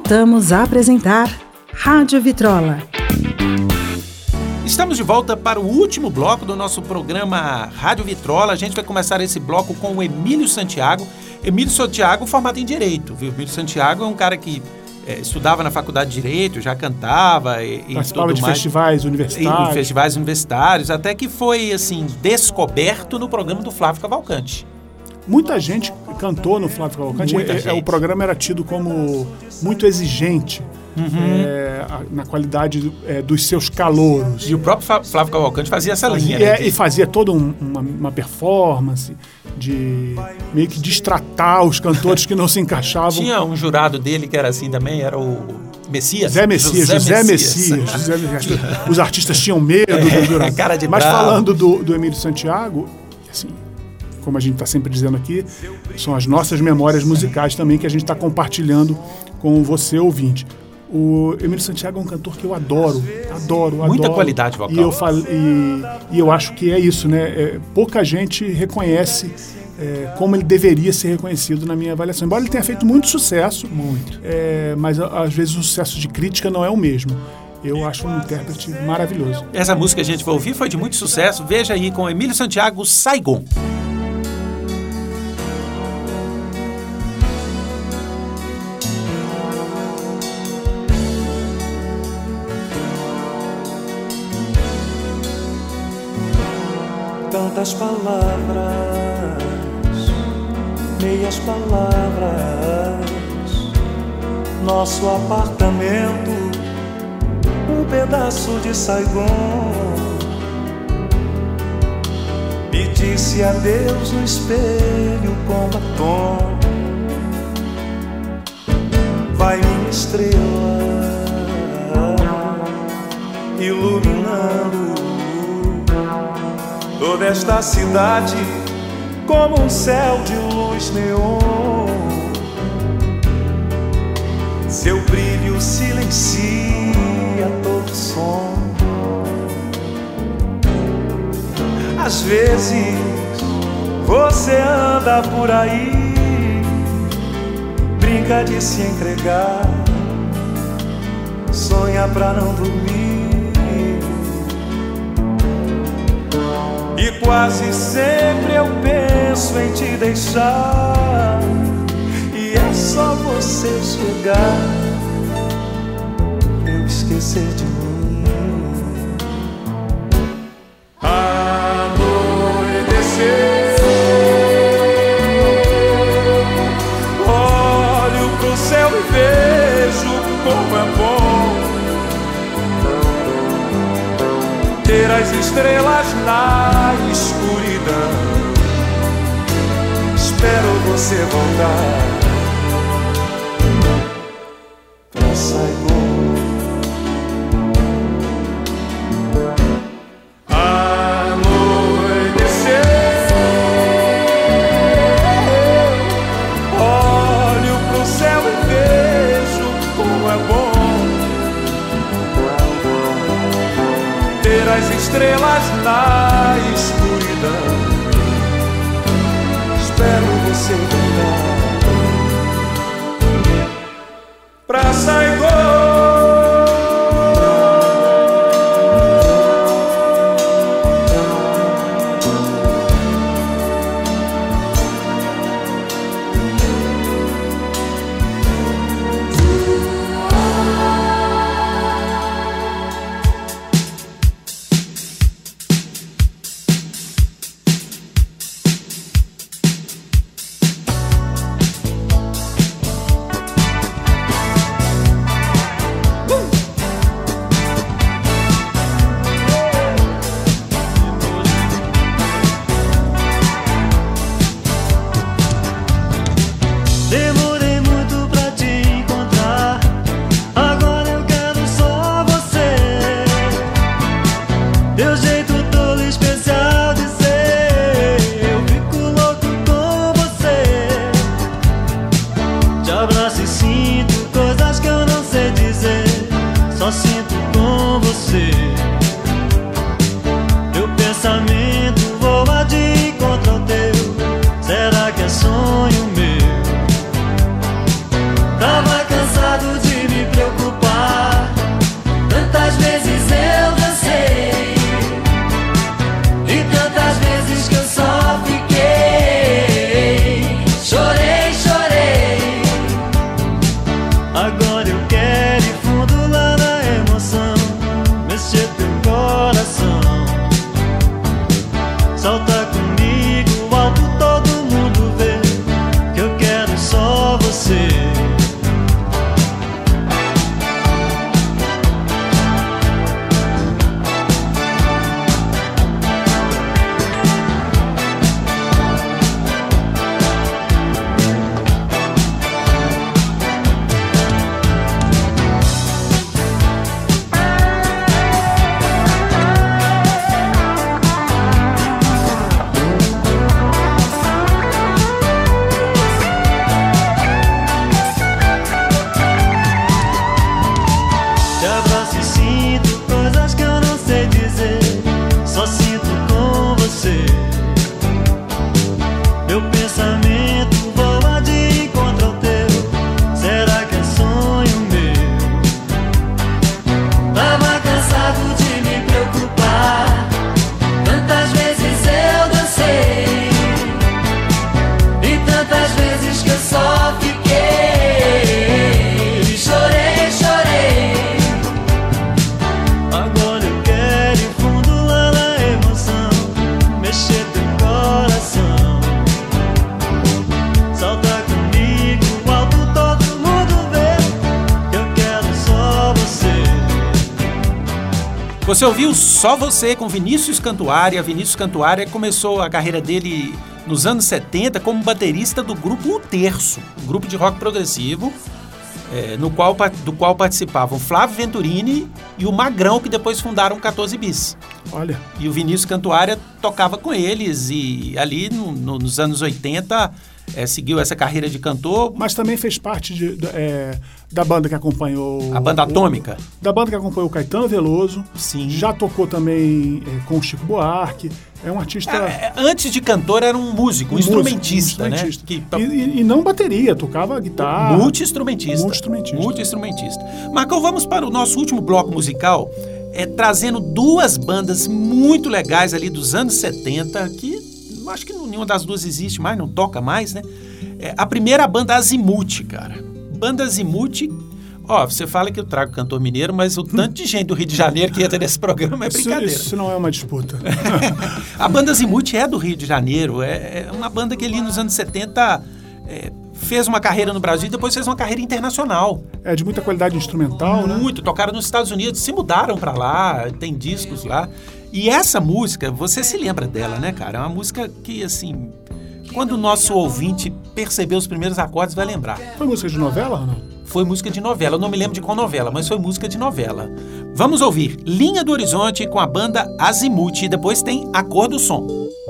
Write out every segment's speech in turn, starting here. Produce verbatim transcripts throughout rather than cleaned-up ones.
Voltamos a apresentar Rádio Vitrola. Estamos de volta para o último bloco do nosso programa Rádio Vitrola. A gente vai começar esse bloco com o Emílio Santiago. Emílio Santiago, formado em Direito, viu? Emílio Santiago é um cara que é, estudava na Faculdade de Direito, já cantava e, e participava tudo de mais. festivais universitários. Em festivais universitários, até que foi, assim, descoberto no programa do Flávio Cavalcante. Muita gente cantou no Flávio Cavalcante. É, é, o programa era tido como muito exigente. Uhum. É, a, na qualidade é, dos seus calouros. E o próprio Flávio Cavalcante fazia essa fazia, linha, né? É, e fazia toda um, uma, uma performance de meio que destratar os cantores que não se encaixavam. Tinha um jurado dele que era assim também, era o Messias. Zé Messias, José, José Messias. Messias José Messias. Os artistas tinham medo do jurado. Cara de Mas bravo. falando do, do Emílio Santiago, assim, como a gente está sempre dizendo aqui, são as nossas memórias musicais também que a gente está compartilhando com você, ouvinte. O Emílio Santiago é um cantor que eu adoro, adoro, adoro. Muita qualidade vocal. E eu, fal, e, e eu acho que é isso, né? É, pouca gente reconhece é, como ele deveria ser reconhecido na minha avaliação. Embora ele tenha feito muito sucesso, muito. É, mas às vezes o sucesso de crítica não é o mesmo. Eu acho um intérprete maravilhoso. Essa música que a gente vai ouvir foi de muito sucesso. Veja aí com Emílio Santiago, Saigon. Tantas palavras, meias palavras, nosso apartamento, um pedaço de Saigon. Me disse adeus no espelho com batom. Vai minha estrela, iluminando toda esta cidade como um céu de luz neon. Seu brilho silencia todo som. Às vezes você anda por aí, brinca de se entregar, sonha pra não dormir. E quase sempre eu penso em te deixar, e é só você chegar, eu esquecer de mim. Anoitecer, olho pro céu e vejo como é bom ter as estrelas na escuridão. Espero você voltar pra Saigon. Anoitecer, olho pro céu e vejo como é bom ter as estrelas na escuridão. Espero você voltar pra Saigon. Sonho meu, tava cansado de Você ouviu Só Você com Vinícius Cantuária. Vinícius Cantuária começou a carreira dele nos anos setenta como baterista do grupo O Terço, um grupo de rock progressivo, é, no qual, do qual participavam Flávio Venturini e o Magrão, que depois fundaram o quatorze bis. Olha. E o Vinícius Cantuária tocava com eles e ali no, no, nos anos oitenta é, seguiu essa carreira de cantor. Mas também fez parte de, de, é, da banda que acompanhou... A banda o, Atômica. Da banda que acompanhou o Caetano Veloso. Sim. Já tocou também é, com o Chico Buarque. É um artista... É, antes de cantor era um músico, um, um instrumentista, músico, um instrumentista, né? Que... E, e não bateria, tocava guitarra. Multi-instrumentista. Multi-instrumentista. Multi-instrumentista. Marcão, vamos para o nosso último bloco musical, é, trazendo duas bandas muito legais ali dos anos setenta, que acho que nenhuma das duas existe mais, não toca mais, né? É, a primeira, a banda Azimuth, cara. Banda Azimuth... Ó, você fala que eu trago cantor mineiro, mas o tanto de gente do Rio de Janeiro que entra nesse programa é brincadeira. Isso, isso não é uma disputa. A banda Azimuth é do Rio de Janeiro. É, é uma banda que ali nos anos setenta é, fez uma carreira no Brasil e depois fez uma carreira internacional. É de muita qualidade instrumental, né? Muito. Tocaram nos Estados Unidos, se mudaram pra lá, tem discos lá. E essa música, você se lembra dela, né, cara? É uma música que, assim, quando o nosso ouvinte perceber os primeiros acordes, vai lembrar. Foi música de novela ou não? Foi música de novela, eu não me lembro de qual novela, mas foi música de novela. Vamos ouvir Linha do Horizonte com a banda Azimuth e depois tem A Cor do Som.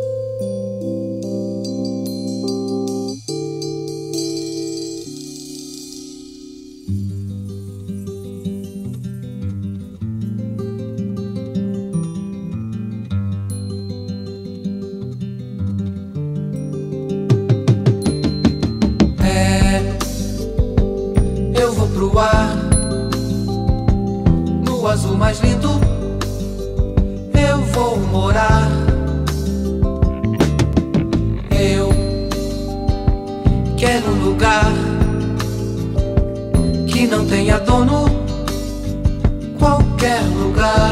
No azul mais lindo eu vou morar. Eu quero um lugar que não tenha dono, qualquer lugar.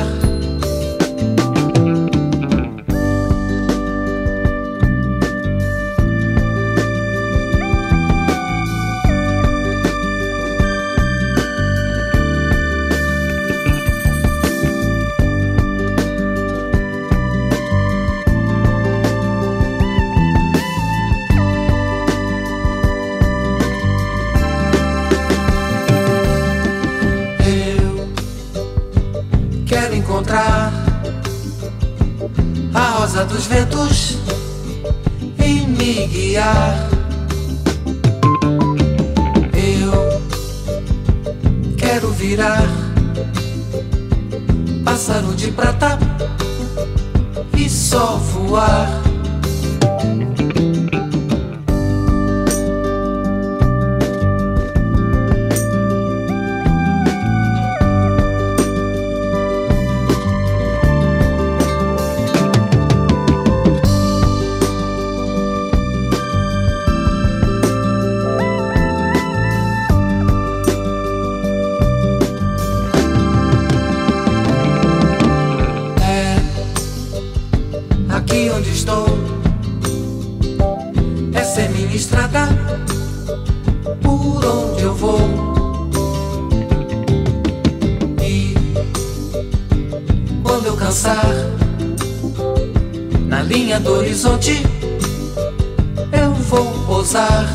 Encontrar a rosa dos ventos e me guiar. Eu quero virar pássaro de prata e só voar. Essa é minha estrada, por onde eu vou. E quando eu cansar, na linha do horizonte, eu vou pousar.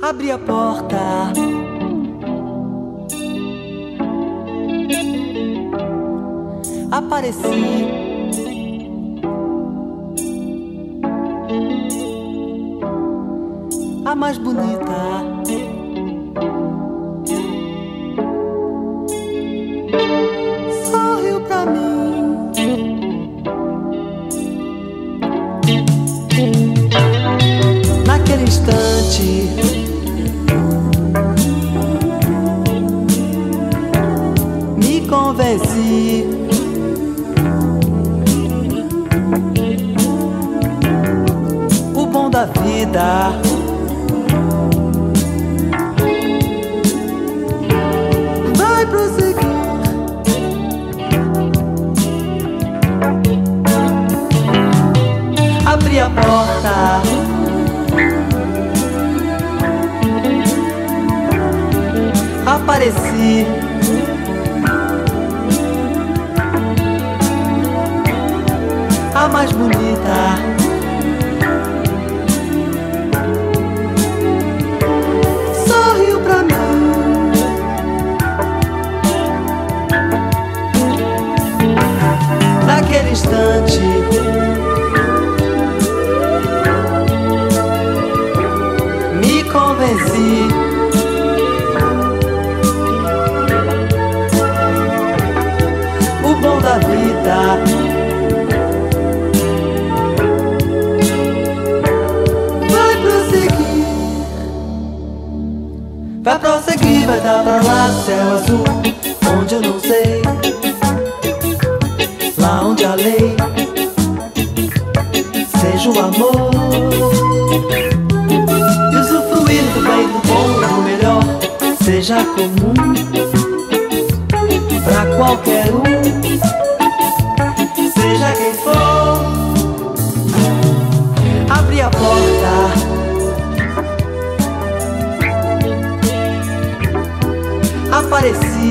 abri a porta. Apareci. A mais bonita. Sorriu pra mim. Naquele instante, me convenci. O bom da vida vai prosseguir. Abri a porta. Apareci. A mais bonita. Sorriu pra mim. Naquele instante, me convenci. O bom da vida vai prosseguir. Vai prosseguir, vai dar pra lá céu azul, onde eu não sei, lá onde a lei seja o amor. E usufruir do bem, do bom, do melhor, seja comum pra qualquer um, seja quem for. Abri a porta. Apareci.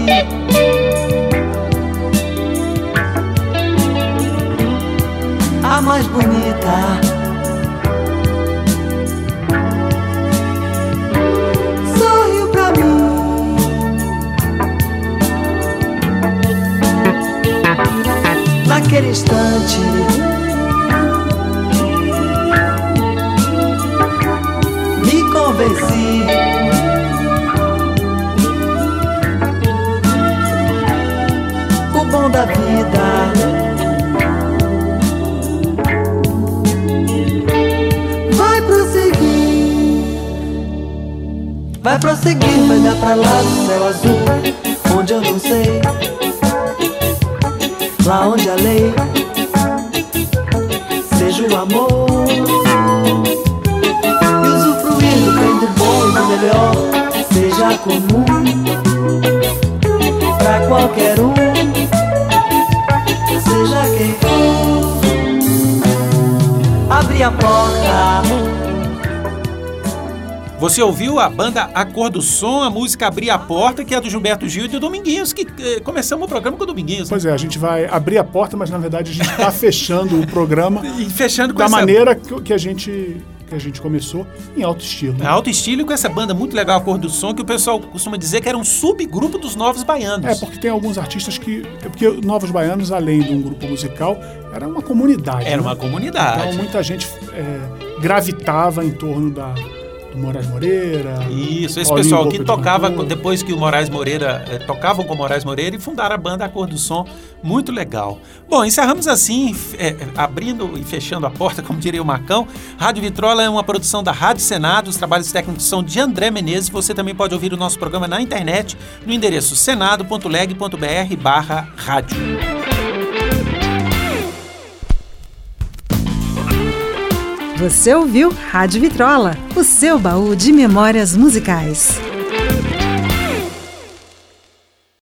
A mais bonita. Sorriu pra mim. Naquele instante, me convenci. O bom da vida vai prosseguir. Vai prosseguir, vai dar pra lá do céu azul, onde eu não sei, lá onde a lei seja o amor. E usufruir do bem, do bom e do melhor, seja comum pra qualquer um, seja quem for. Abri a porta. Você ouviu a banda A Cor do Som, a música Abrir a Porta, que é do Gilberto Gil e do Dominguinhos, que eh, começamos o programa com o Dominguinhos. Pois é, a gente vai abrir a porta, mas na verdade a gente está fechando o programa E fechando com da essa... maneira que, que a gente que a gente começou, em alto estilo. É alto estilo e com essa banda muito legal, A Cor do Som, que o pessoal costuma dizer que era um subgrupo dos Novos Baianos. É, porque tem alguns artistas que... É porque Novos Baianos, além de um grupo musical, era uma comunidade. Era né? uma comunidade. Então muita gente é, gravitava em torno da... Moraes Moreira. Isso, esse Paulinho pessoal Boca que de tocava Cantor. depois que o Moraes Moreira eh, tocavam com o Moraes Moreira e fundaram a banda A Cor do Som, muito legal. Bom, encerramos assim, eh, abrindo e fechando a porta, como diria o Marcão. Rádio Vitrola é uma produção da Rádio Senado, os trabalhos técnicos são de André Menezes. Você também pode ouvir o nosso programa na internet no endereço senado ponto leg ponto br barra rádio. Você ouviu Rádio Vitrola, o seu baú de memórias musicais.